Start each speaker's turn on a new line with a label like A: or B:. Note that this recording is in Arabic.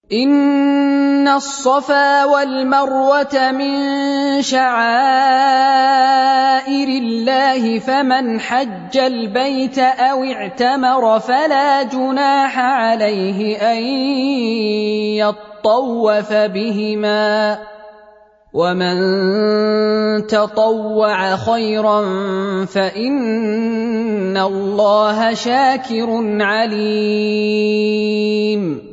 A: إن الصفا والمروة من شعائر الله فمن حج البيت أو اعتمر فلا جناح عليه أن يطوف بهما ومن تطوع خيرا فإن الله شاكر عليم